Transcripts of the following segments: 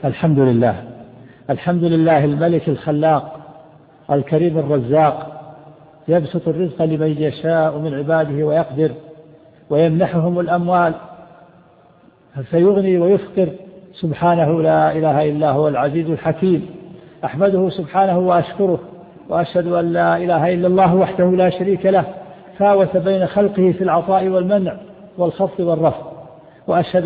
الحمد لله. الحمد لله الملك الخلاق الكريم الرزاق، يبسط الرزق لمن يشاء من عباده ويقدر، ويمنحهم الأموال فيغني ويفقر. سبحانه لا إله إلا هو العزيز الحكيم. أحمده سبحانه وأشكره، وأشهد أن لا إله إلا الله وحده لا شريك له، فاوت بين خلقه في العطاء والمنع والخفض والرفع. وأشهد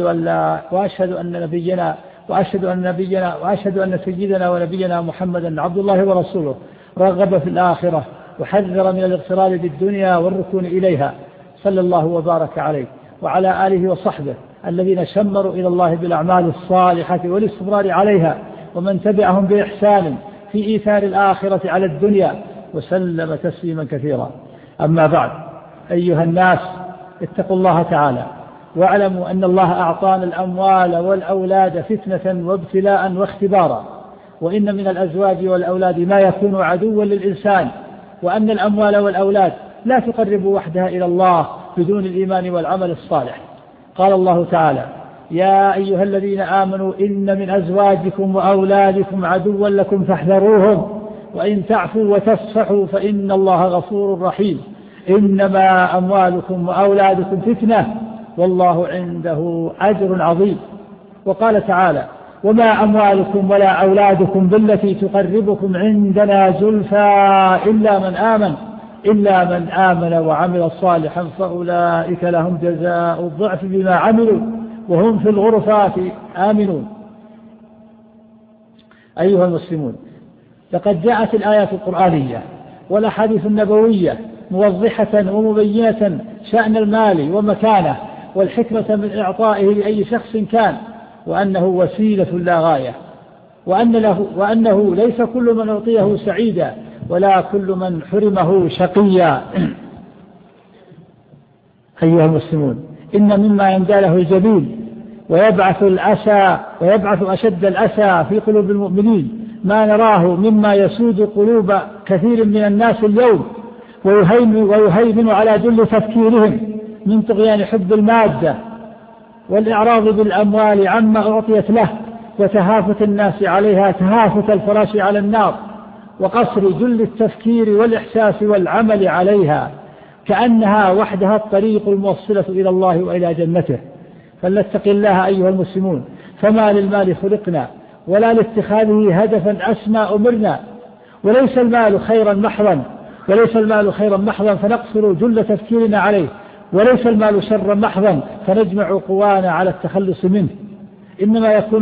أن سيدنا ونبينا محمدا عبد الله ورسوله، رغب في الآخرة وحذر من الاغترار بالدنيا والركون إليها، صلى الله وبارك عليه وعلى آله وصحبه الذين شمروا إلى الله بالأعمال الصالحة والاستمرار عليها، ومن تبعهم بإحسان في إيثار الآخرة على الدنيا، وسلم تسليما كثيرا. أما بعد، أيها الناس، اتقوا الله تعالى، واعلموا أن الله أعطانا الأموال والأولاد فتنة وابتلاء واختبارا، وإن من الأزواج والأولاد ما يكون عدوا للإنسان، وأن الأموال والأولاد لا تقرب وحدها إلى الله بدون الإيمان والعمل الصالح. قال الله تعالى: يا أيها الذين آمنوا إن من أزواجكم وأولادكم عدوا لكم فاحذروهم، وإن تعفوا وتصفحوا فإن الله غفور رحيم. إنما أموالكم وأولادكم فتنة والله عنده أجر عظيم. وقال تعالى: وما أموالكم ولا أولادكم بالتي تقربكم عندنا زلفى إلا من آمن وعمل صالحا فأولئك لهم جزاء الضعف بما عملوا وهم في الغرفات آمنون. أيها المسلمون، لقد جاءت الآيات القرآنية والأحاديث النبوية موضحة ومبينة شأن المال ومكانه والحكمة من إعطائه لأي شخص كان، وأنه وسيلة لا غاية، وأنه ليس كل من أعطيه سعيدا ولا كل من حرمه شقيا. أيها المسلمون، إن مما ينداله الجبين ويبعث أشد الأسى في قلوب المؤمنين ما نراه مما يسود قلوب كثير من الناس اليوم ويهيمن على جل تفكيرهم من طغيان حب المادة والإعراض بالأموال عما أعطيت له، وتهافت الناس عليها تهافت الفراش على النار، وقصر جل التفكير والإحساس والعمل عليها، كأنها وحدها الطريق الموصلة إلى الله وإلى جنته. فلنتق الله أيها المسلمون، فما للمال خلقنا ولا لاتخاذه هدفا أسمى أمرنا. وليس المال خيرا محضا فنقصر جل تفكيرنا عليه، وليس المال شرا محضا فنجمع قوانا على التخلص منه. إنما يكون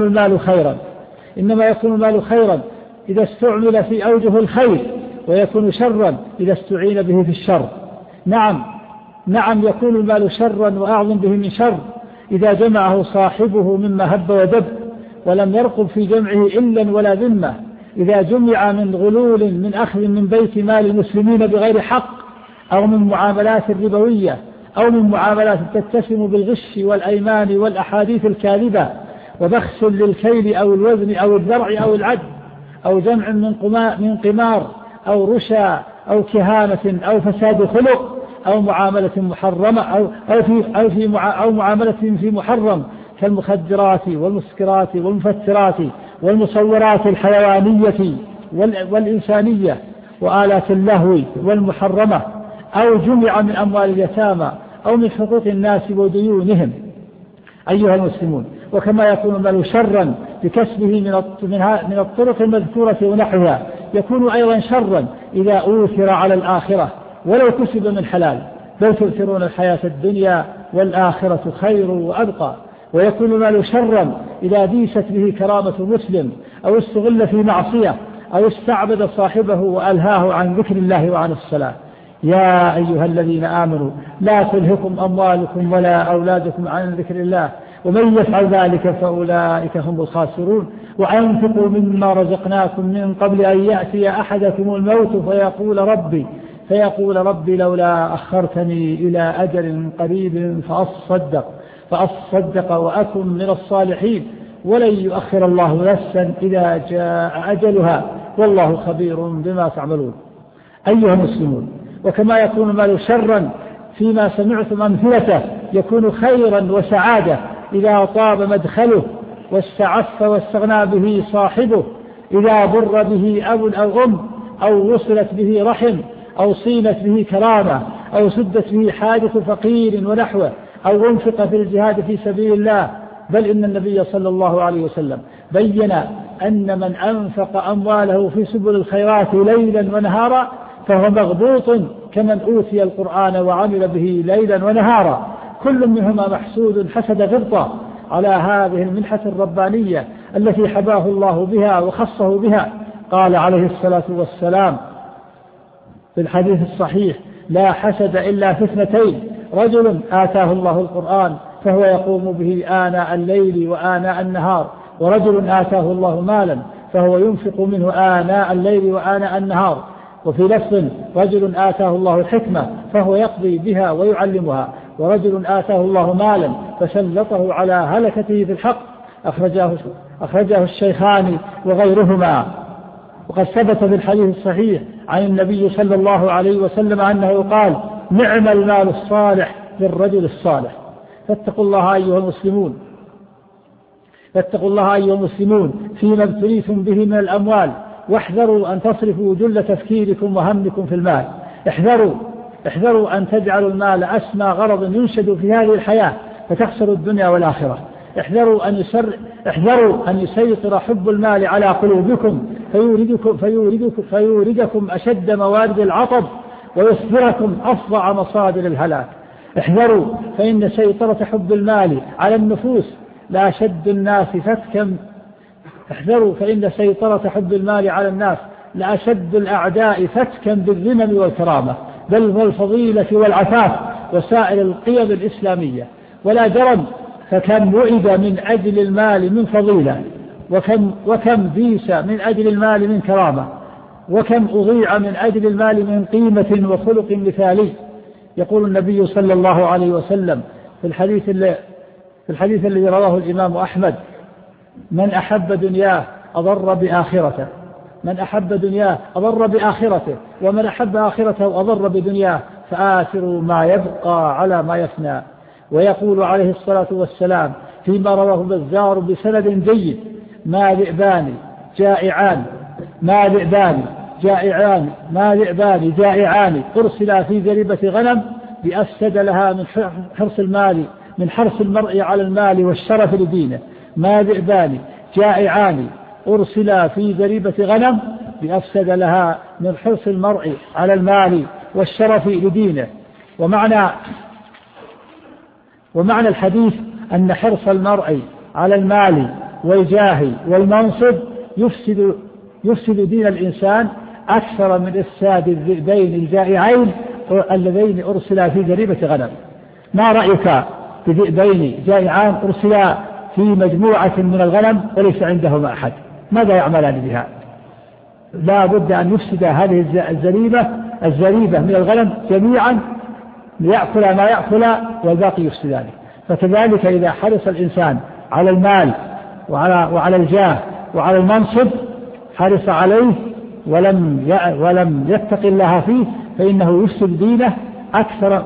المال خيرا إذا استعمل في أوجه الخير، ويكون شرا إذا استعين به في الشر. نعم يكون المال شرا وأعظم به من شر إذا جمعه صاحبه مما هب ودب ولم يرقب في جمعه إلا ولا ذمة، إذا جمع من غلول من أخذ من بيت مال المسلمين بغير حق، أو من معاملات ربوية، أو من معاملات تتسم بالغش والأيمان والأحاديث الكاذبة، وبخس للكيل أو الوزن أو الذرع أو العد، أو جمع من قمار أو رشا أو كهانة أو فساد خلق، أو معاملة محرمة أو معاملة في محرم كالمخدرات والمسكرات والمفترات والمصورات الحيوانية والإنسانية وآلات اللهو والمحرمة، أو جمع من أموال اليتامى أو من حقوق الناس وديونهم. أيها المسلمون، وكما يكون المال شرا بكسبه من الطرق المذكورة ونحوها، يكون أيضا شرا إذا أوثر على الآخرة ولو كسب من حلال، بل تؤثرون الحياة الدنيا والآخرة خير وأبقى. ويكون المال شرا إذا ديست به كرامة مسلم، أو استغل في معصية، أو استعبد صاحبه وألهاه عن ذكر الله وعن الصلاة. يا أيها الذين آمنوا لا تلهكم أموالكم ولا أولادكم عن ذكر الله ومن يفعل ذلك فأولئك هم الخاسرون. وأنفقوا مما رزقناكم من قبل أن يأتي أحدكم الموت فيقول ربي لولا أخرتني إلى أجل قريب فأصدق وأكن من الصالحين ولن يؤخر الله نفسا إذا جاء أجلها والله خبير بما تعملون. أيها المسلمون، وكما يكون المال شرا فيما سمعتم أمثلته، يكون خيرا وسعادة إذا طاب مدخله واستعف واستغنى به صاحبه، إذا بر به أب أو أم، أو وصلت به رحم، أو صينت به كرامة، أو سدت به حاجة فقير ونحوه، أو أنفق في الجهاد في سبيل الله. بل إن النبي صلى الله عليه وسلم بين أن من أنفق أمواله في سبل الخيرات ليلا ونهارا فهو مغبوط كمن أوتي القرآن وعمل به ليلا ونهارا، كل منهما محسود حسد غبطة على هذه المنحة الربانية التي حباه الله بها وخصه بها. قال عليه الصلاة والسلام في الحديث الصحيح: لا حسد إلا في اثنتين: رجل آتاه الله القرآن فهو يقوم به آناء الليل وآناء النهار، ورجل آتاه الله مالا فهو ينفق منه آناء الليل وآناء النهار. وفي لفظ: رجل آتاه الله الحكمة فهو يقضي بها ويعلمها، ورجل آتاه الله مالا فسلطه على هلكته في الحق. أخرجه الشيخان وغيرهما. وقد ثبت في الحديث الصحيح عن النبي صلى الله عليه وسلم أنه قال: نعم المال الصالح للرجل الصالح. فاتقوا الله أيها المسلمون فيما ابتليتم به من الأموال، واحذروا أن تصرفوا جل تفكيركم وهمكم في المال. احذروا أن تجعلوا المال أسمى غرض ينشد في هذه الحياة فتخسروا الدنيا والآخرة. احذروا أن يسيطر حب المال على قلوبكم فيوردكم أشد موارد العطب ويصبركم أفظع مصادر الهلاك. احذروا فإن سيطرة حب المال على النفوس لأشد الناس فتكا. احذروا فإن سيطرة حب المال على الناس لأشد الأعداء فتكا بالذمم والكرامة، بل والفضيلة والعفاف وسائر القيم الإسلامية. ولا جرم فكم وئد من أجل المال من فضيلة، وكم ديس من أجل المال من كرامة، وكم أضيع من أجل المال من قيمة وخلق مثالي. يقول النبي صلى الله عليه وسلم في الحديث الذي رواه الإمام أحمد: من أحب دنياه أضر بآخرته، ومن أحب آخرته أضر بدنياه، فآثروا ما يبقى على ما يفنى. ويقول عليه الصلاة والسلام فيما رواه البزار بسند جيد: ما ذئبان جائعان أرسلا في ذريبة غنم بأفسد لها من حرص المرء على المال والشرف لدينه. ما ذئبان جائعان أرسلا في ذريبة غنم بأفسد لها من حرص المرء على المال والشرف لدينه. ومعنى الحديث أن حرص المرء على المال والجاه والمنصب يفسد دين الإنسان أكثر من إفساد الذئبين الجائعين اللذين أرسلا في ذريبة غنم. ما رأيك بذئبين جائعان أرسلا في مجموعة من الغنم وليس عندهما أحد؟ ماذا يعملان بها؟ لا بد أن يفسد هذه الزريبة من الغنم جميعا ليأكل ما يأكل والباقي يفسدانه. فكذلك إذا حرص الإنسان على المال وعلى الجاه وعلى المنصب، حرص عليه ولم يتق الله فيه، فإنه يفسد دينه أكثر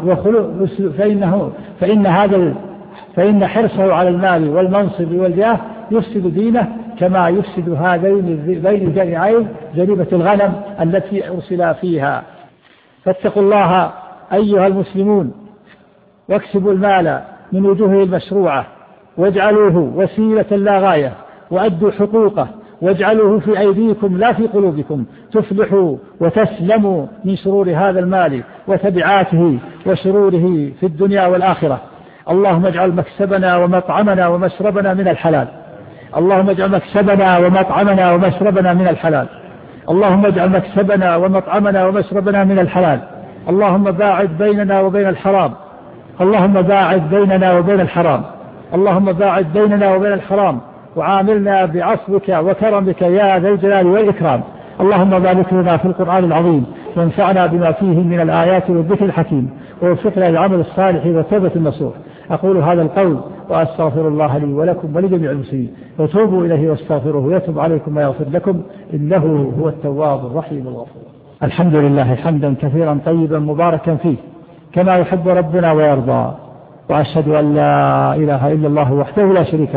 فإن حرصه على المال والمنصب والجاه يفسد دينه كما يفسد هذين الذئبين الجائعين ذريبة الغنم التي أرسلا فيها. فاتقوا الله أيها المسلمون واكسبوا المال من وجوهه المشروعة واجعلوه وسيلة لا غاية، وأدوا حقوقه واجعلوه في أيديكم لا في قلوبكم، تفلحوا وتسلموا من شرور هذا المال وتبعاته وشروره في الدنيا والآخرة. اللهم اجعل مكسبنا ومطعمنا ومشربنا من الحلال. اللهم اجعل مكسبنا ومطعمنا ومشربنا من الحلال. اللهم اجعل مكسبنا ومطعمنا ومشربنا من الحلال. اللهم باعد بيننا وبين الحرام. اللهم باعد بيننا وبين الحرام. اللهم باعد بيننا وبين الحرام، وعاملنا بعفوك وكرمك يا ذا الجلال والإكرام. اللهم بارك لنا في القرآن العظيم، وانفعنا بما فيه من الآيات والذكر الحكيم، ووفقنا للعمل الصالح والتوبة النصوح. أقول هذا القول وأستغفر الله لي ولكم ولجميع المسلمين، وتوبوا إليه واستغفروه يتوب عليكم ويغفر لكم، إنه هو التواب الرحيم الغفور. الحمد لله حمدا كثيرا طيبا مباركا فيه كما يحب ربنا ويرضى، وأشهد أن لا إله إلا الله وحده لا شريك له،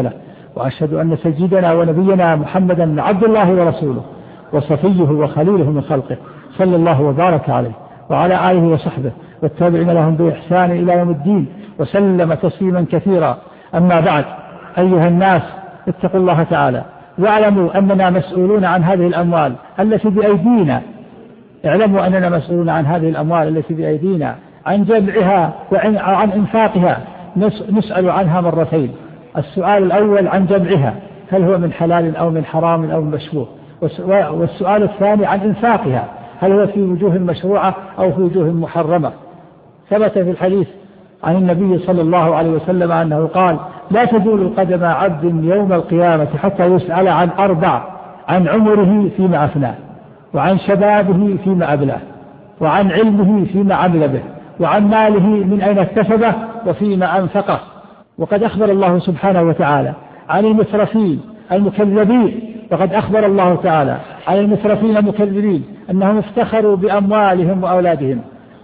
وأشهد أن سيدنا ونبينا محمدا عبد الله ورسوله وصفيه وخليله من خلقه، صلى الله وبارك عليه وعلى آله وصحبه والتابعين لهم بإحسان إلى يوم الدين وسلم تسليما كثيرا. أما بعد، أيها الناس، اتقوا الله تعالى واعلموا أننا مسؤولون عن هذه الأموال التي بأيدينا. اعلموا أننا مسؤولون عن هذه الأموال التي بأيدينا، عن جمعها وعن إنفاقها. نسأل عنها مرتين: السؤال الأول عن جمعها، هل هو من حلال أو من حرام أو من مشبوه، والسؤال الثاني عن إنفاقها، هل هو في وجوه مشروعة أو في وجوه محرمة. ثبت في الحديث عن النبي صلى الله عليه وسلم أنه قال: لا تزول قدم عبد يوم القيامة حتى يسأل عن 4: عن عمره فيما أفناه، وعن شبابه فيما أبلاه، وعن علمه فيما عمل به، وعن ماله من أين اكتسبه وفيما أنفقه. وقد أخبر الله سبحانه وتعالى عن المسرفين المكذبين، وقد أخبر الله تعالى عن المسرفين المكذبين أنهم افتخروا بأموالهم وأولادهم،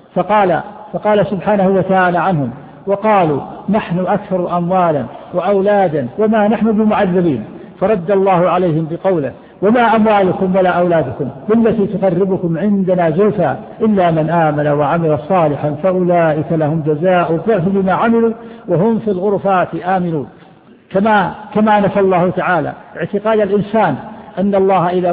فقال سبحانه وتعالى عنهم: وقالوا نحن أكثر أموالا وأولادا وما نحن بمعذبين. فرد الله عليهم بقوله: وما أموالكم ولا أولادكم بالتي تقربكم عندنا زلفى إلا من آمن وعمل صالحا فأولئك لهم جزاء الضعف بما عملوا وهم في الغرفات آمنون. كما نفى الله تعالى اعتقاد الإنسان أن الله إذا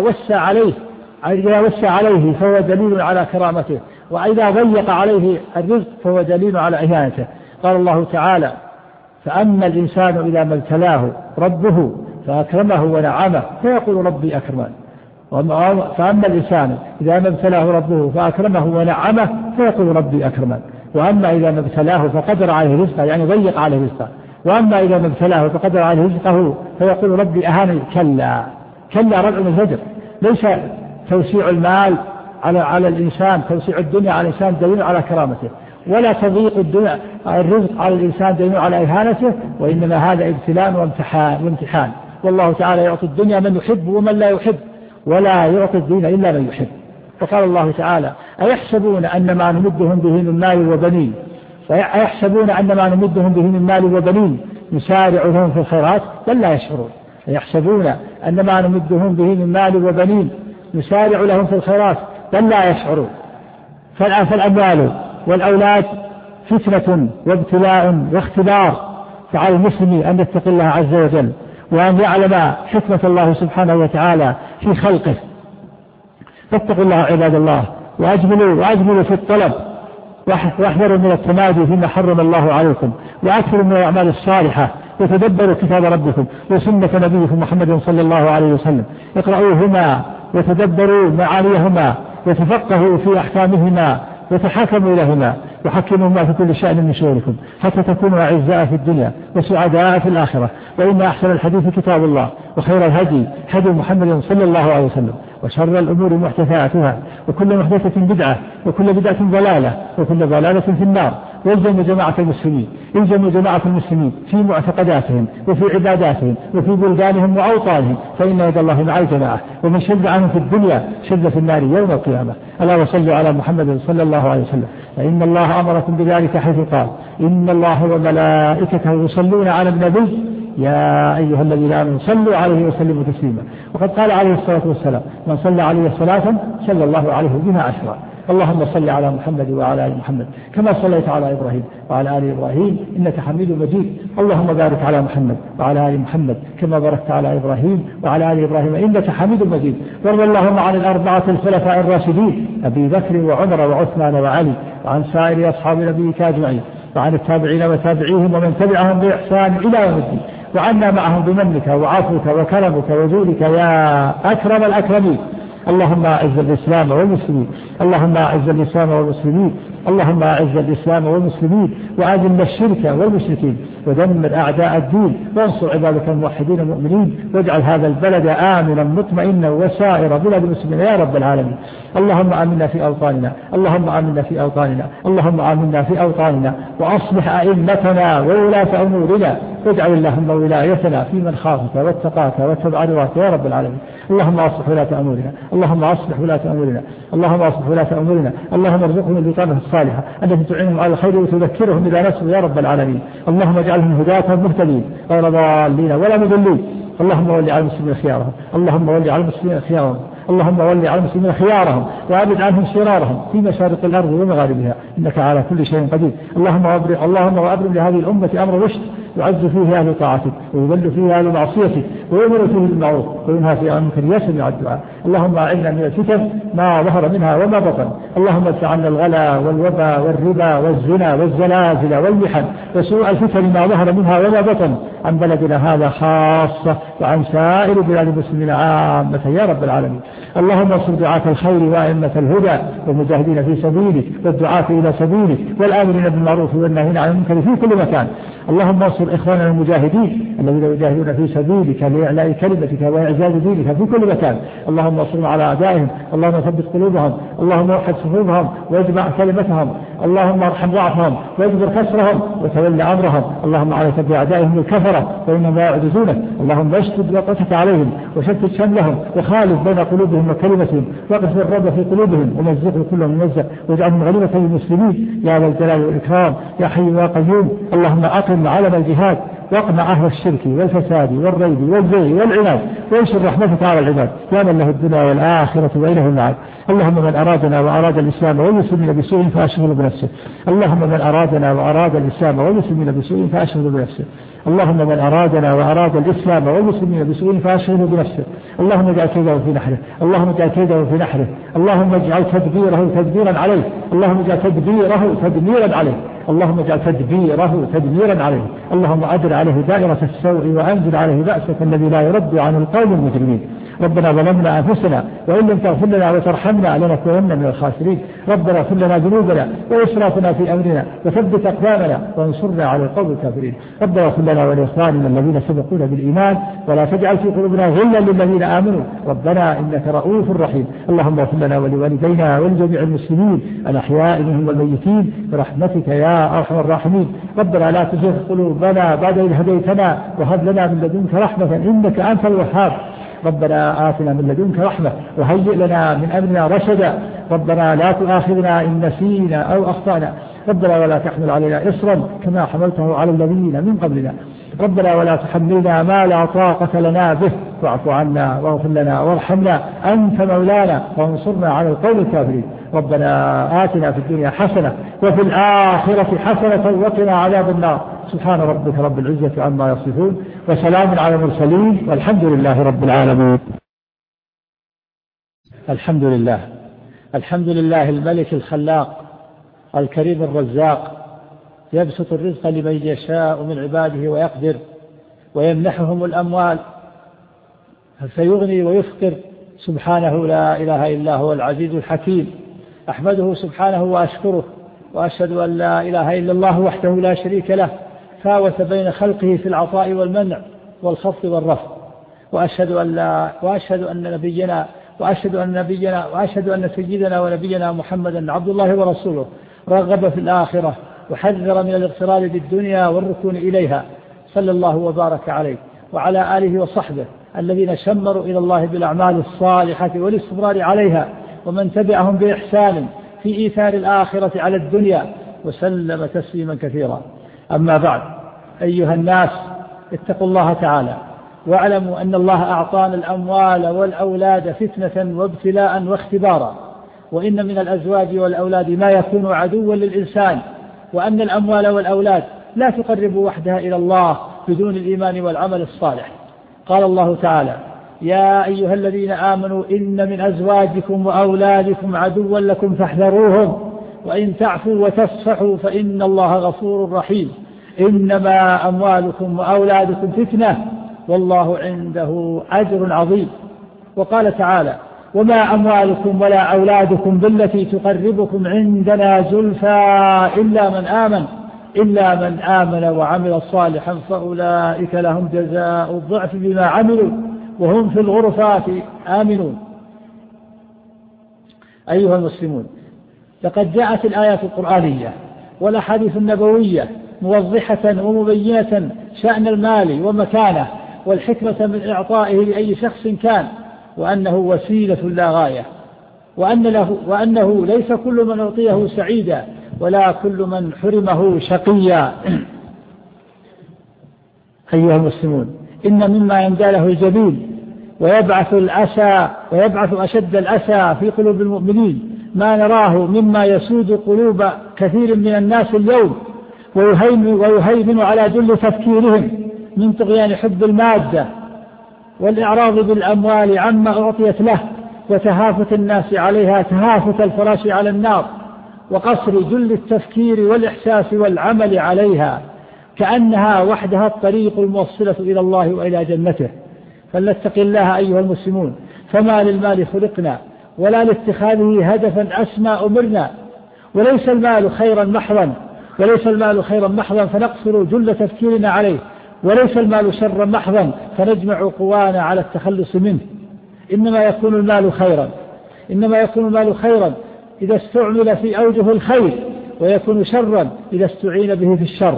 وسع عليه فهو دليل على كرامته، وإذا ضيق عليه الرزق فهو دليل على إهانته. قال الله تعالى: فأما الإنسان إذا ما ابتلاه ربه فأكرمه ونعمه فيقول ربي أكرمن. فأما الإنسان إذا ما ابتلاه ربه فأكرمه ونعمه فيقول ربي أكرمن. وأما إذا ما ابتلاه فقدر عليه رزقه، يعني ضيق عليه رزقه. وأما إذا ما ابتلاه فقدر عليه رزقه فيقول ربي أهاني. كلا رجع من الزجر. ليس توسيع المال على الإنسان، توسيع الدنيا على الإنسان دليل على كرامته، ولا تضييق الرزق على الإنسان دليل على إهانته، وإنما هذا ابتلاء وامتحان. والله تعالى يعطي الدنيا من يحب ومن لا يحب، ولا يعطي الدين إلا من يحب. فقال الله تعالى: أيحسبون أن ما نمدهم به من مال وبنين نسارع لهم في الخيرات بل لا يشعرون. يحسبون أن ما نمدهم به من مال وبنين نسارع لهم في الخيرات بل لا يشعرون. فالأموال والأولاد فتنة وابتلاء واختبار، فعلى المسلم أن يتقي الله عز وجل، وأن يعلم حكمة الله سبحانه وتعالى في خلقه. فاتقوا الله عباد الله، وأجملوا في الطلب، واحذروا من التمادي فيما حرم الله عليكم، وأكثروا من الأعمال الصالحة، وتدبروا كتاب ربكم وسنة نبيكم محمد صلى الله عليه وسلم. اقرأوهما وتدبروا معانيهما، وتفقهوا في أحكامهما، وتحاكموا إليهما، وحكموهما في كل شأن من شؤونكم، حتى تكونوا أعزاء في الدنيا وسعداء في الآخرة. وإن أحسن الحديث كتاب الله، وخير الهدي هدي محمد صلى الله عليه وسلم، وشر الأمور محدثاتها، وكل محدثة بدعة، وكل بدعة ضلالة، وكل ضلالة في النار. والزموا جماعة المسلمين في معتقداتهم وفي عباداتهم وفي بلدانهم وأوطانهم، فإن يد الله مع الجماعة، ومن شد عنهم في الدنيا شد في النار يوم القيامة. ألا وصلوا على محمد صلى الله عليه وسلم، فإن الله أمركم بذلك حيث قال: إن الله وملائكته يصلون على النبي يا أيها الذين آمنوا صلوا عليه وسلموا تسليما. وقد قال عليه الصلاة والسلام: من صلى عليه صلاة صلى الله عليه بها 10. اللهم صل على محمد وعلى آل محمد كما صليت على إبراهيم وعلى آل إبراهيم إنك حميد مجيد. اللهم بارك على محمد وعلى آل محمد كما باركت على إبراهيم وعلى آل إبراهيم إنك حميد مجيد. وارض اللهم عن الأربعة الخلفاء الراشدين أبي بكر وعمر وعثمان وعلي، وعن سائر أصحاب نبيك أجمعين، وعن التابعين وتابعيهم ومن تبعهم بإحسان إلى يوم الدين، وعنا معهم بمنك وعفوك وكرمك وجودك يا أكرم الأكرمين. اللهم أعز الإسلام والمسلمين، اللهم أعز الإسلام والمسلمين، اللهم أعز الإسلام والمسلمين، وأذل الشرك والمشركين، ودمر أعداء الدين، وانصر عبادك الموحدين المؤمنين، واجعل هذا البلد آمنا مطمئنا وسائر بلاد المسلمين يا رب العالمين. اللهم آمنا في أوطاننا، اللهم آمنا في أوطاننا، اللهم آمنا في أوطاننا، وأصلح أئمتنا وولاة أمورنا، واجعل اللهم ولايتنا في من خافك واتقاك واتبع رضاك يا رب العالمين. اللهم أصلح ولاة أمورنا، اللهم أصلح ولاة أمورنا، اللهم أصلح ولاة أمورنا، اللهم ارزقهم البطانة الصالحة التي تعينهم على الخير وتذكرهم إذا نسوا يا رب العالمين. اللهم اجعلهم هداة مهتدين غير ضالين ولا مضلين. اللهم ول على المسلمين خيارهم، اللهم ول على المسلمين خيارهم، اللهم ول على المسلمين خيارهم وأبعد عنهم شرارهم في مشارق الأرض ومغاربها إنك على كل شيء قدير. اللهم وأبرم لهذه الأمة أمر رشد يعز فيه أهل طاعتك ويذل فيه أهل معصيتك ويؤمر فيه بالمعروف وينهى فيه عن المنكر يسمع الدعاء. اللهم أعنا من الفتن ما ظهر منها وما بطن. اللهم ادفع عنا الغلا والوبا والربا والزنا والزلازل والمحن وسوء الفتن ما ظهر منها وما بطن عن بلدنا هذا خاصة وعن سائر بلاد المسلمين عامة يا رب العالمين. اللهم انصر دعاة الخير وأئمة الهدى والمجاهدين في سبيلك والدعاة إلى سبيلك والآمرين بالمعروف والناهين عن المنكر في كل مكان. اللهم انصر إخواننا المجاهدين الذين يجاهدون في سبيلك لإعلاء كلمتك وإعزاز دينك في كل مكان. اللهم انصرهم على أعدائهم، اللهم ثبت قلوبهم، اللهم وحد صفوفهم واجمع كلمتهم، اللهم ارحم ضعفهم واجبر كسرهم وتولى أمرهم. اللهم عليك بأعدائهم الكفرة فإنهم لا يعجزونك. اللهم اشتد وطأتك عليهم وشتت شملهم وخالف بين قلوبهم وكلمتهم واقف الرب في قلوبهم ومزقهم كلهم ممزق واجعلهم غنيمة للمسلمين يا ذا الجلال والإكرام يا حي يا قيوم. اللهم أقم علم الجهاد واقمع أهل الشرك والفساد والريب والزيغ والعناد وانشر رحمتك على العباد يا من له الدنيا والآخرة وإله المعاد. اللهم من أرادنا وأراد الإسلام والمسلمين بسوء فأشغله بنفسه. اللهم من أرادنا وأراد الإسلام والمسلمين بسوء فأشغله بنفسه. اللهم من أرادنا وأراد الإسلام والمسلمين بسوء فأشغله بنفسه. اللهم اجعل كيده في نحره، اللهم اجعل كيده في نحره، اللهم اجعل تدبيره تدبيرا عليه، اللهم اجعل تدبيره تدميرا عليه، اللهم اجعل تدبيره تدميرا عليه. اللهم أدر عليه دائرة السوء وأنزل عليه بأسك الذي لا يرد عن القوم المجرمين. ربنا ظلمنا أنفسنا وإن لم تغفر لنا وترحمنا لنكونن من الخاسرين. ربنا اغفر لنا ذنوبنا وإسرافنا في أمرنا وثبت أقدامنا وانصرنا على القوم الكافرين. ربنا اغفر لنا ولإخواننا الذين سبقونا بالإيمان ولا تجعل في قلوبنا غلا للذين آمنوا ربنا إنك رؤوف رحيم. اللهم اغفر لنا ولوالدينا ولجميع المسلمين الأحياء منهم والميتين برحمتك يا أرحم الراحمين. ربنا لا تزغ قلوبنا بعد إذ هديتنا وهب لنا من لدنك رحمة إنك أنت الوهاب. ربنا آتنا من لدنك رحمة وهيئ لنا من أمرنا رشدا. ربنا لا تؤاخذنا إن نسينا أو أخطأنا. ربنا ولا تحمل علينا إصرا كما حملته على الذين من قبلنا. ربنا ولا تحملنا ما لا طاقة لنا به واعف عنا واغفر لنا وارحمنا أنت مولانا وانصرنا على القوم الكافرين. ربنا آتنا في الدنيا حسنة وفي الآخرة حسنة وقنا عذاب النار. سبحان ربك رب العزة عما يصفون وسلام على المرسلين والحمد لله رب العالمين. الحمد لله، الحمد لله الملك الخلاق الكريم الرزاق يبسط الرزق لمن يشاء من عباده ويقدر ويمنحهم الأموال فيغني ويفقر. سبحانه لا إله إلا هو العزيز الحكيم. أحمده سبحانه وأشكره وأشهد أن لا إله إلا الله وحده لا شريك له فاوت بين خلقه في العطاء والمنع والخفض والرفع. وأشهد أن سيدنا ونبينا محمدا عبد الله ورسوله رغب في الآخرة وحذر من الاغترار بالدنيا والركون إليها صلى الله وبارك عليه وعلى آله وصحبه الذين شمروا إلى الله بالأعمال الصالحة والاستمرار عليها ومن تبعهم بإحسان في إيثار الآخرة على الدنيا وسلم تسليما كثيرا. أما بعد، أيها الناس اتقوا الله تعالى واعلموا أن الله أعطانا الأموال والأولاد فتنة وابتلاء واختبارا، وإن من الأزواج والأولاد ما يكون عدوا للإنسان، وأن الأموال والأولاد لا تقرب وحدها إلى الله بدون الإيمان والعمل الصالح. قال الله تعالى: يا أيها الذين آمنوا إن من أزواجكم وأولادكم عدوا لكم فاحذروهم وإن تعفوا وتصفحوا فإن الله غفور رحيم. إنما أموالكم وأولادكم فتنة والله عنده أجر عظيم. وقال تعالى: وما أموالكم ولا أولادكم بالتي تقربكم عندنا زلفى إلا من آمن وعمل صالحا فأولئك لهم جزاء الضعف بما عملوا وهم في الغرفات آمنون. أيها المسلمون، لقد جاءت الآيات القرآنية والأحاديث النبوية موضحة ومبينة شأن المال ومكانه والحكمة من إعطائه لأي شخص كان، وأنه وسيلة لا غاية. وأنه ليس كل من أعطيه سعيدا ولا كل من حرمه شقيا. أيها المسلمون، إن مما ينداله الجبين ويبعث أشد الأسى في قلوب المؤمنين ما نراه مما يسود قلوب كثير من الناس اليوم ويهيمن على جل تفكيرهم من طغيان حب المادة والإعراض بالأموال عما أعطيت له وتهافت الناس عليها تهافت الفراش على النار وقصر جل التفكير والإحساس والعمل عليها كأنها وحدها الطريق الموصلة إلى الله وإلى جنته. فلنتق الله أيها المسلمون، فما للمال خلقنا ولا لاتخاذه هدفا أسمى أمرنا، وليس المال خيرا محضا فنقصر جل تفكيرنا عليه، وليس المال شرا محضا فنجمع قوانا على التخلص منه. إنما يكون المال خيرا إذا استعمل في أوجه الخير، ويكون شرا إذا استعين به في الشر.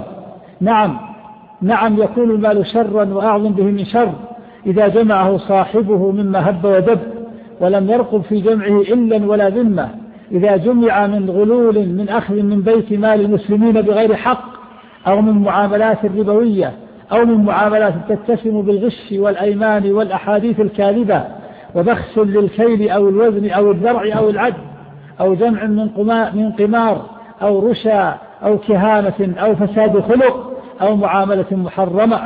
نعم يكون المال شرا وأعظم به من شر إذا جمعه صاحبه مما هب ودب ولم يرقب في جمعه إلا ولا ذمة، إذا جمع من غلول من أخذ من بيت مال المسلمين بغير حق، أو من معاملات ربوية، أو من معاملات تتسم بالغش والأيمان والأحاديث الكاذبة، وبخس للكيل أو الوزن أو الذرع أو العد، أو جمع من قمار أو رشا أو كهانة أو فساد خلق أو معاملة محرمة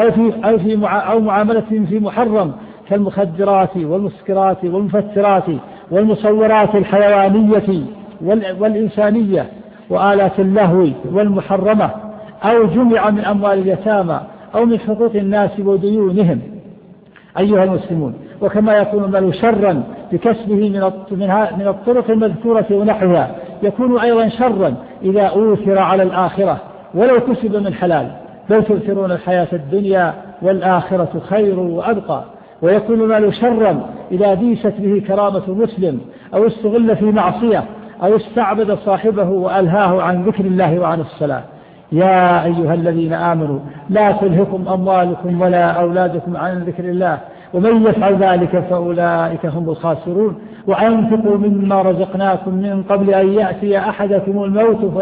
أو معاملة في محرم كالمخدرات والمسكرات والمفترات والمصورات الحيوانية والإنسانية وآلات اللهو والمحرمة، أو جمع من أموال اليتامى أو من حقوق الناس وديونهم. أيها المسلمون، وكما يكون المال شرا بكسبه من الطرق المذكورة ونحوها، يكون أيضا شرا إذا أوثر على الآخرة ولو كسب من حلال، بل تؤثرون الحياة الدنيا والآخرة خير وأبقى. ويكون المال شرا إذا ديست به كرامة مسلم، أو استغل في معصية، أو استعبد صاحبه وألهاه عن ذكر الله وعن الصلاة. يا أيها الذين آمنوا لا تلهكم أموالكم ولا أولادكم عن ذكر الله ومن يفعل ذلك فأولئك هم الخاسرون. وأنفقوا مما رزقناكم من قبل أن يأتي أحدكم الموت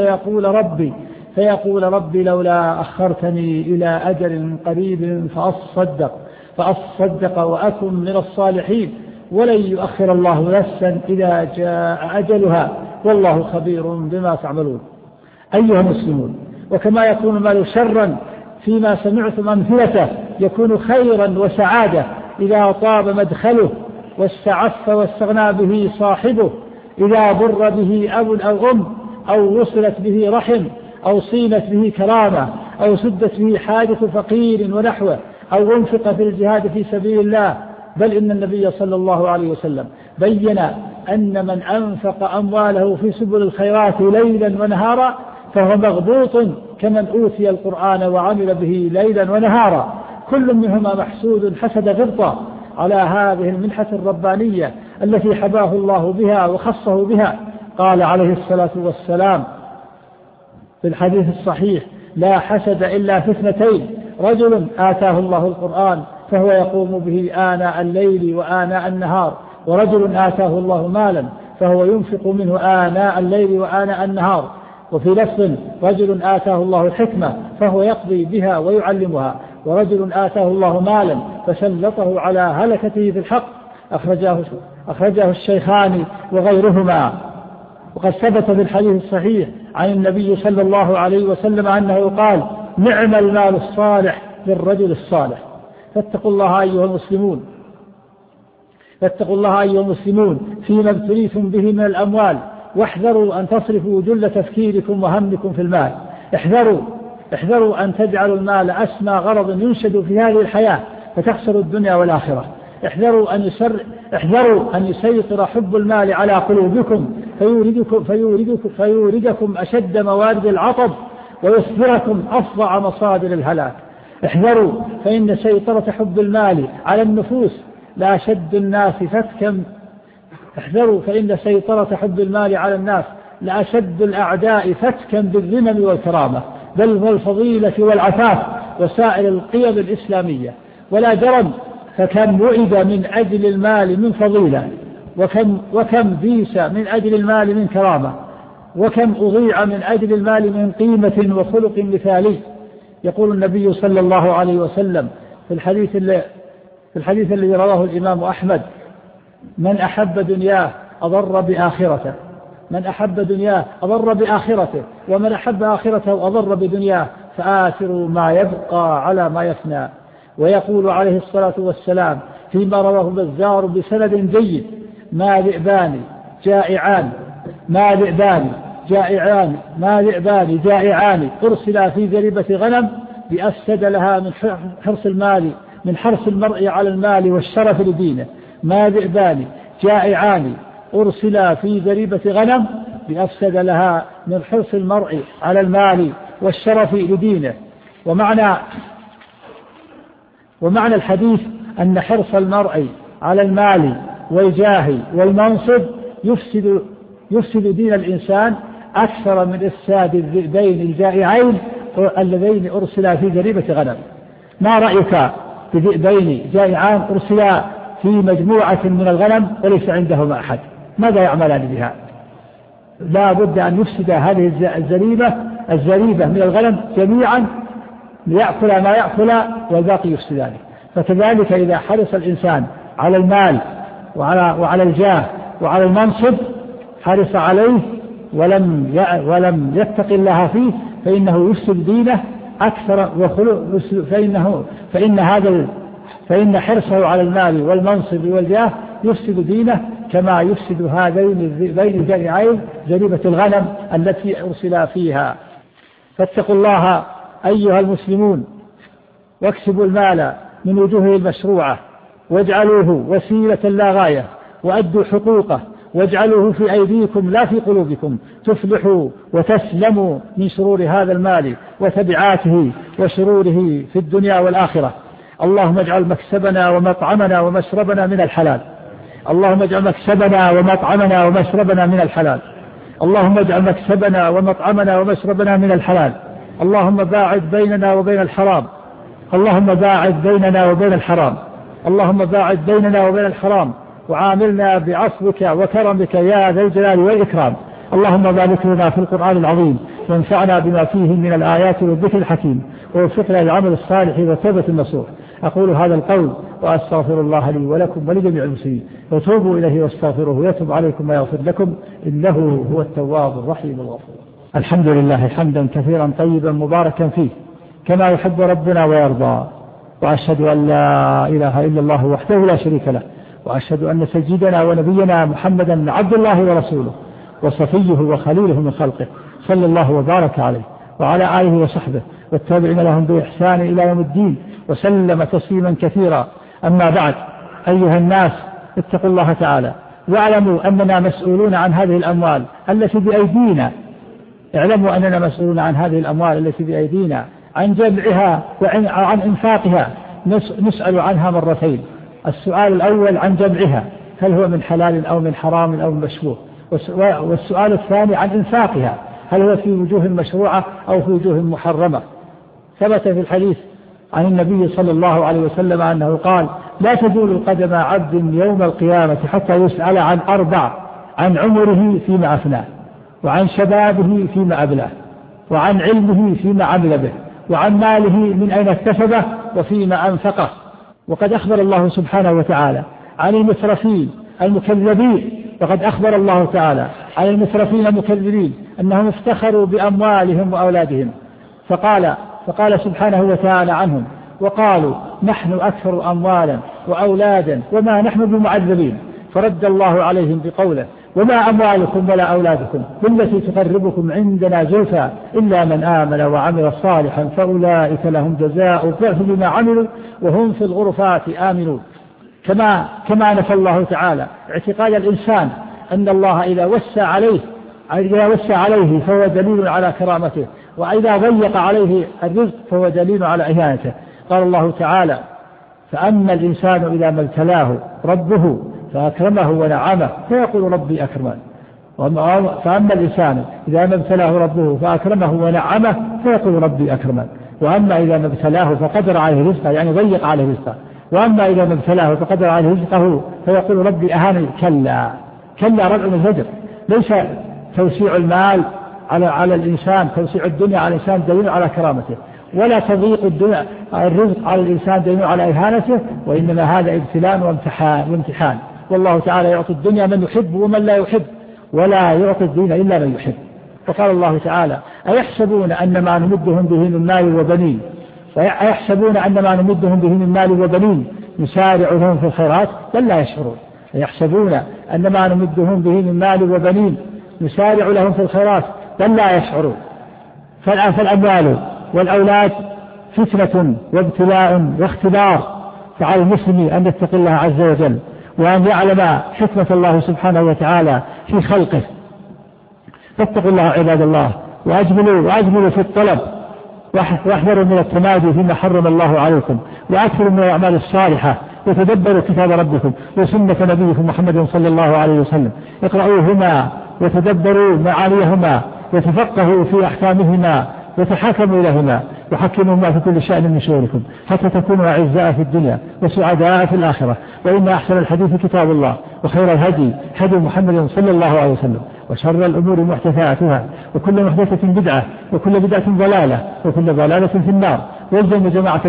فيقول ربي لولا أخرتني إلى أجل قريب فأصدق وأكن من الصالحين ولن يؤخر الله نفسا إذا جاء أجلها والله خبير بما تعملون. أيها المسلمون، وكما يكون المال شرا فيما سمعتم أمثلته، يكون خيرا وسعادة إذا طاب مدخله واستعف واستغنى به صاحبه، إذا بر به أب أو أم، أو وصلت به رحم، أو صينت به كرامة، أو سدت به حاجة فقير ونحوه، أو أنفق في الجهاد في سبيل الله. بل إن النبي صلى الله عليه وسلم بين أن من أنفق أمواله في سبل الخيرات ليلا ونهارا فهو مغبوط كمن أوتي القرآن وعمل به ليلا ونهارا، كل منهما محسود حسد غبطة على هذه المنحة الربانية التي حباه الله بها وخصه بها. قال عليه الصلاة والسلام في الحديث الصحيح: لا حسد إلا في اثنتين: رجل آتاه الله القرآن فهو يقوم به آناء الليل وآناء النهار، ورجل آتاه الله مالا فهو ينفق منه آناء الليل وآناء النهار. وفي لفظ: رجل آتاه الله الحكمة فهو يقضي بها ويعلمها، ورجل آتاه الله مالا فسلطه على هلكته في الحق. أخرجاه الشيخان وغيرهما. وقد ثبت في الحديث الصحيح عن النبي صلى الله عليه وسلم أنه قال: نعم المال الصالح للرجل الصالح. فاتقوا الله أيها المسلمون فيما ابتليتم به من الأموال، واحذروا أن تصرفوا جل تفكيركم وهمكم في المال. احذروا أن المال أسمى غرض ينشد في هذه الحياة فتخسروا الدنيا والآخرة. احذروا أن يسيطر حب المال على قلوبكم فيوردكم أشد موارد العطب ويصبركم أفظع مصادر الهلاك. احذروا فإن سيطرة حب المال على النفوس لأشد الناس فتكا. احذروا فإن سيطرة حب المال على الناس لأشد الأعداء فتكا بالذمم والكرامة، بل والفضيلة والعفاف وسائر القيم الإسلامية. ولا جرم فكم وعد من أجل المال من فضيلة وكم بيس من أجل المال من كرامة، وكم أضيع من أجل المال من قيمة وخلق مثالي. يقول النبي صلى الله عليه وسلم في الحديث الذي رواه الإمام أحمد: من أحب دنياه أضر بآخرته، من أحب دنياه أضر بآخرته، ومن أحب آخرته أضر بدنياه، فآثروا ما يبقى على ما يفنى. ويقول عليه الصلاة والسلام فيما رواه البزار بسند جيد: ما ذئبان جائعان أرسلا في ذريبة غنم بأفسد لها من حرص المرء على المال والشرف لدينه. ما ذئبان جائعان أرسلا في ذريبة غنم بأفسد لها من حرص المرء على المال والشرف لدينه. ومعنى الحديث أن حرص المرء على المال والجاه والمنصب يفسد دين الإنسان أكثر من إفساد الذئبين الجائعين اللذين أرسلا في ذريبة غنم. ما رأيك بذئبين جائعان أرسلا في مجموعة من الغنم وليس عندهما أحد؟ ماذا يعملان بها؟ لا بد أن يفسد هذه الزريبة من الغنم جميعا ليأكل ما يأكل والباقي يفسدان. فكذلك إذا حرص الإنسان على المال وعلى الجاه وعلى المنصب، حرص عليه ولم يتق الله فيه، فإنه يفسد دينه أكثر فإن حرصه على المال والمنصب والجاه يفسد دينه كما يفسد هذين الذئبين الجائعين ذريبة الغنم التي أرسلا فيها. فاتقوا الله أيها المسلمون، واكسبوا المال من وجوهه المشروعة، واجعلوه وسيلة لا غاية، وأدوا حقوقه، واجعلوه في أيديكم لا في قلوبكم، تفلحوا وتسلموا من شرور هذا المال وتبعاته وشروره في الدنيا والآخرة. اللهم اجعل مكسبنا ومطعمنا ومشربنا من الحلال. اللهم اجعل مكسبنا ومطعمنا ومشربنا من الحلال. اللهم اجعل مكسبنا ومطعمنا ومشربنا من الحلال. اللهم باعد بيننا وبين الحرام. اللهم باعد بيننا وبين الحرام. اللهم باعد بيننا وبين الحرام، وعاملنا بعفوك وكرمك يا ذا الجلال والإكرام. اللهم بارك لنا في القرآن العظيم، وانفعنا بما فيه من الآيات والذكر الحكيم، ووفقنا للعمل الصالح والتوبة النصوح. أقول هذا القول وأستغفر الله لي ولكم ولجميع المسلمين، وتوبوا إليه واستغفروه يتوب عليكم ويغفر لكم، إنه هو التواب الرحيم الغفور. الحمد لله حمدا كثيرا طيبا مباركا فيه كما يحب ربنا ويرضى، وأشهد أن لا إله إلا الله وحده لا شريك له، وأشهد أن سيدنا ونبينا محمدا عبد الله ورسوله وصفيه وخليله من خلقه، صلى الله وبارك عليه وعلى آله وصحبه والتابعين لهم بإحسان إلى يوم الدين، وسلم تسليما كثيرا. أما بعد، أيها الناس اتقوا الله تعالى، واعلموا أننا مسؤولون عن هذه الأموال التي بأيدينا. اعلموا أننا مسؤولون عن هذه الأموال التي بأيدينا، عن جمعها وعن إنفاقها. نسأل عنها مرتين: السؤال الأول عن جمعها، هل هو من حلال أو من حرام أو من مشبوه، والسؤال الثاني عن إنفاقها، هل هو في وجوه مشروعة أو في وجوه محرمة. ثبت في الحديث عن النبي صلى الله عليه وسلم أنه قال: لا تزول قدم عبد يوم القيامة حتى يسأل عن 4: عن عمره فيما أفناه، وعن شبابه فيما أبلاه، وعن علمه فيما عمل به، وعن ماله من أين اكتسبه وفيما أنفقه. وقد أخبر الله سبحانه وتعالى عن المسرفين المكذبين، وقد أخبر الله تعالى عن المسرفين المكذبين أنهم افتخروا بأموالهم وأولادهم، فقال سبحانه وتعالى عنهم: وقالوا نحن أكثر أموالا وأولادا وما نحن بمعذبين. فرد الله عليهم بقوله: وما أموالكم ولا أولادكم بالتي تقربكم عندنا زلفى إلا من آمن وعمل صالحا فأولئك لهم جزاء الضعف بما عملوا وهم في الغرفات آمنون. كما نفى الله تعالى اعتقاد الإنسان أن الله إذا وسع عليه فهو دليل على كرامته، وإذا ضيق عليه الرزق فهو دليل على إهانته. قال الله تعالى: فأما الإنسان إذا ما ابتلاه ربه فأكرمه ونعمه فيقول ربي أكرمن. فأما الإنسان إذا ما ابتلاه ربه فأكرمه ونعمه فيقول ربي أكرمن. وأما إذا ما ابتلاه فقدر عليه رزقه، يعني ضيق عليه رزقه، وأما إذا ما ابتلاه فقدر عليه رزقه فيقول ربي أهاني، كلا كلا ربع الزجر. ليس توسيع المال على الإنسان، توسيع الدنيا على الإنسان دليل على كرامته، ولا تضييق الدنيا الرزق على الإنسان دليل على إهانته، وإنما هذا ابتلاء وامتحان. والله تعالى يعطي الدنيا من يحب ومن لا يحب، ولا يعطي الدين إلا من يحب. وقال الله تعالى أيحسبون أن ما نمدهم به من مال وبنين، أيحسبون أن ما نمدهم به من مال وبنين نسارع لهم في الخيرات بل لا يشعرون. يحسبون أن ما نمدهم به من مال وبنين نسارع لهم في الخيرات بل لا يشعرون. فالأموال والأولاد فتنة وابتلاء واختبار، فعلى المسلم أن يتقي الله عز وجل، وأن يعلم حكمة الله سبحانه وتعالى في خلقه. فاتقوا الله عباد الله، وأجملوا في الطلب، واحذروا من التمادي فيما حرم الله عليكم، وأكثروا من الأعمال الصالحة، وتدبروا كتاب ربكم وسنة نبيكم محمد صلى الله عليه وسلم، اقرأوهما وتدبروا معانيهما وتفقهوا في أحكامهما وتحاكموا إليهما وحكموهما في كل شأن من شؤونكم، حتى تكونوا أعزاء في الدنيا وسعداء في الآخرة. وإن أحسن الحديث كتاب الله، وخير الهدي هدي محمد صلى الله عليه وسلم، وشر الأمور محدثاتها، وكل محدثة بدعة، وكل بدعة ضلالة، وكل ضلالة في النار. والزموا جماعة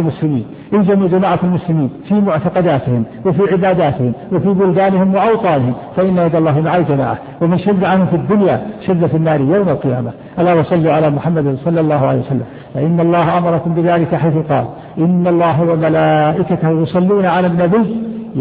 المسلمين في معتقداتهم وفي عباداتهم وفي بلدانهم وأوطانهم، فإن يد الله مع الجماعة، ومن شد عنهم في الدنيا شد في النار يوم القيامة. ألا وصلوا على محمد صلى الله عليه وسلم، فإن الله أمركم بذلك حيث قال إن الله وملائكته يصلون على النبي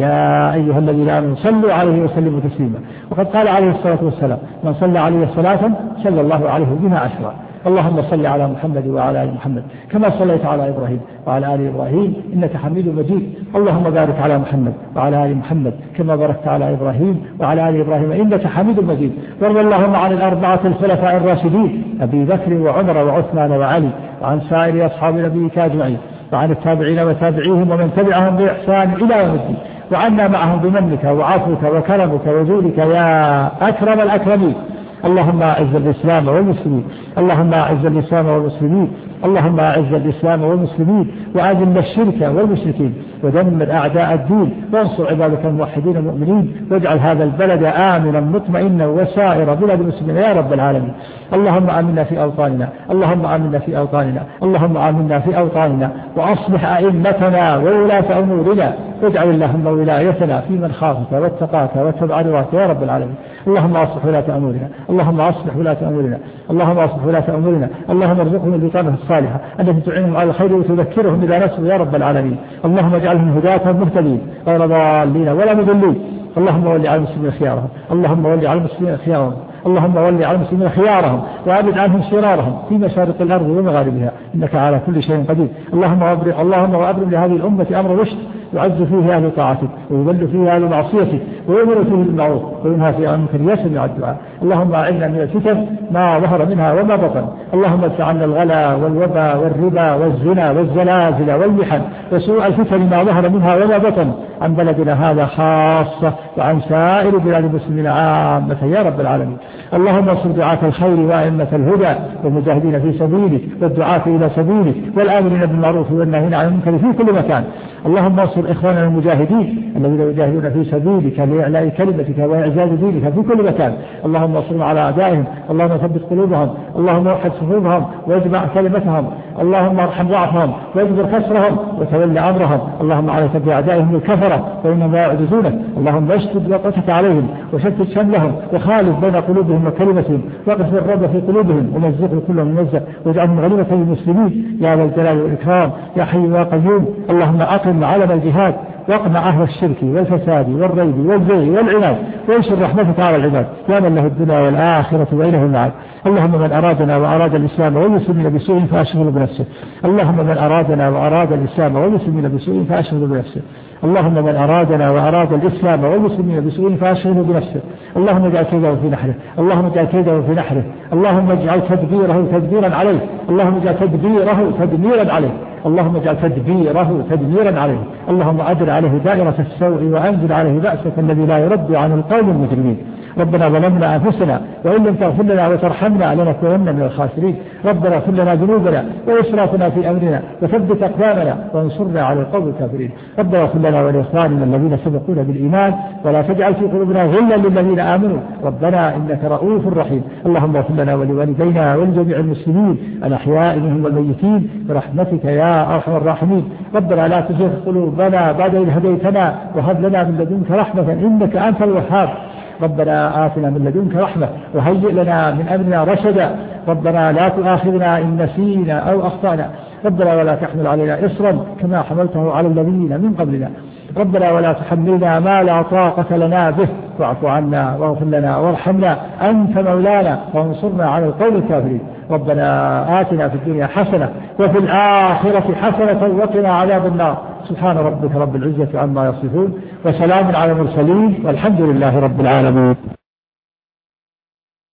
يا أيها الذين آمنوا صلوا عليه وسلموا تسليما. وقد قال عليه الصلاة والسلام من صلى عليه صلاة صلى الله عليه بها عشرا. اللهم صل على محمد وعلى آل محمد كما صليت على إبراهيم وعلى آل إبراهيم إنك حميد مجيد. اللهم بارك على محمد وعلى آل محمد كما باركت على إبراهيم وعلى آل إبراهيم إنك حميد مجيد. وارض اللهم عن الأربعة الخلفاء الراشدين أبي بكر وعمر وعثمان وعلي، وعن سائر أصحاب نبيك أجمعين، وعن التابعين وتابعيهم ومن تبعهم بإحسان إلى يوم الدين، وعنا معهم بمنك وعفوك وكرمك وجودك يا أكرم الأكرمين. اللهم أعز الإسلام والمسلمين، اللهم أعز الإسلام والمسلمين، اللهم أعز الإسلام والمسلمين، وأذل الشرك والمشركين، ودمر أعداء الدين، وانصر عبادك الموحدين المؤمنين، واجعل هذا البلد آمنا مطمئنا وسائر بلاد المسلمين يا رب العالمين. اللهم آمنا في أوطاننا، اللهم آمنا في أوطاننا، اللهم آمنا في أوطاننا، وأصلح أئمتنا وولاة أمورنا، واجعل اللهم ولايتنا في من خافك واتقاك واتبع رضاك يا رب العالمين. اللهم أصلح ولاة أمورنا، اللهم أصلح ولاة أمورنا، اللهم أصلح ولاة أمورنا، اللهم ارزقهم البطانة الصالحة التي تعينهم على الخير وتذكرهم إذا نسوا يا رب العالمين. اللهم اجعلهم هداة مهتدين غير ضالين ولا مضلين. اللهم ولي على المسلمين خيارهم، اللهم ولي على المسلمين خيارهم، اللهم ولي على المسلمين خيارهم وأبعد عنهم شرارهم في مشارق الأرض ومغاربها إنك على كل شيء قدير. اللهم وأبرم لهذه الأمة أمر رشد يعز فيه أهل طاعتك ويذل فيه أهل معصيتك ويؤمر فيه بالمعروف وينهى فيه عن المنكر يسمع الدعاء. اللهم أعنا من الفتن ما ظهر منها وما بطن، اللهم ادفع عنا الغلا والوبا والربا والزنا والزلازل والمحن وسوء الفتن ما ظهر منها وما بطن عن بلدنا هذا خاصة وعن سائر بلاد المسلمين عامة يا رب العالمين. اللهم انصر دعاة الخير وأئمة الهدى والمجاهدين في سبيلك والدعاة إلى سبيلك والآمرين بالمعروف والناهين عن المنكر في كل مكان. اللهم انصر إخواننا المجاهدين الذين يجاهدون في سبيلك لإعلاء كلمتك وإعزاز دينك في كل مكان. اللهم انصرهم على أعدائهم، اللهم ثبت قلوبهم، اللهم وحد صفوفهم واجمع كلمتهم، اللهم ارحم ضعفهم واجبر كسرهم وتولى أمرهم. اللهم عليك بأعدائهم الكفرة فإنهم لا يعجزونك. اللهم اشتد وقتك عليهم وشتت شملهم وخالف بين قلوبهم وكلمتهم واقف الرب في قلوبهم ومزقهم كلهم ممزق واجعلهم غنيمة للمسلمين يا ذا الجلال والإكرام يا حي يا قيوم. اللهم أقم علم الجهاد واقمع أهل الشرك والفساد والريب والزيغ والعناد وانشر رحمتك على العباد يا من له الدنيا والآخرة وإليه المعاد. اللهم من أرادنا وأراد الإسلام والمسلمين بسوء فأشغله بنفسه، اللهم من أرادنا وأراد الإسلام والمسلمين بسوء فأشغله بنفسه، اللهم من أرادنا وأراد الإسلام والمسلمين بسوء فأشغله بنفسه، اللهم اجعل كيده في نحره، اللهم اجعل كيده في نحره، اللهم اجعل تدبيره تدبيرا عليه، اللهم اجعل تدبيره تدميرا عليه، اللهم اجعل تدبيره تدميرا عليه، اللهم أدر عليه دائرة السوء وأنزل عليه بأسك الذي لا يرد عن القوم المجرمين. ربنا ظلمنا أنفسنا وإن لم تغفر لنا وترحمنا لنكونن من الخاسرين. ربنا اغفر لنا ذنوبنا وإسرافنا في أمرنا وثبت أقدامنا وانصرنا على القوم الكافرين. ربنا اغفر لنا ولإخواننا الذين سبقونا بالإيمان ولا تجعل في قلوبنا غلا للذين آمنوا ربنا إنك رؤوف رحيم. اللهم اغفر لنا ولوالدينا ولجميع المسلمين الأحياء منهم والميتين برحمتك يا أرحم الراحمين. ربنا لا تزغ قلوبنا بعد إذ هديتنا وهب لنا من لدنك رحمة إنك أنت الوهاب. ربنا آتنا من لدنك رحمة وهيئ لنا من أمرنا رشدا. ربنا لا تؤاخذنا إن نسينا أو أخطأنا. ربنا ولا تحمل علينا إصرا كما حملته على الذين من قبلنا. ربنا ولا تحملنا ما لا طاقة لنا به واعف عنا واغفر لنا وارحمنا أنت مولانا وانصرنا على القوم الكافرين. ربنا آتنا في الدنيا حسنة وفي الآخرة حسنة وقنا عذاب النار. سبحان ربك رب العزة عما يصفون وسلام على المرسلين والحمد لله رب العالمين.